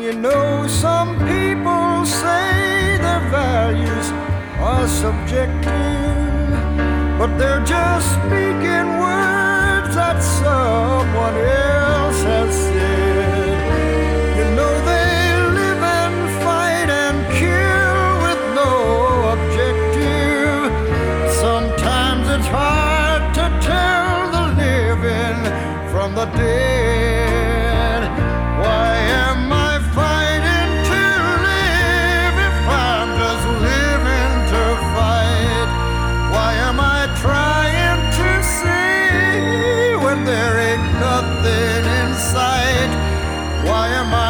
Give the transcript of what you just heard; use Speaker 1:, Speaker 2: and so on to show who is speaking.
Speaker 1: You know, some people say their values are subjective, but they're just speaking words that someone else has said. You know, they live and fight and kill with no objective. Sometimes it's hard to tell the living from the dead. Why am I fighting to live if I'm just living to fight? Why am I trying to see when there ain't nothing in sight? Why am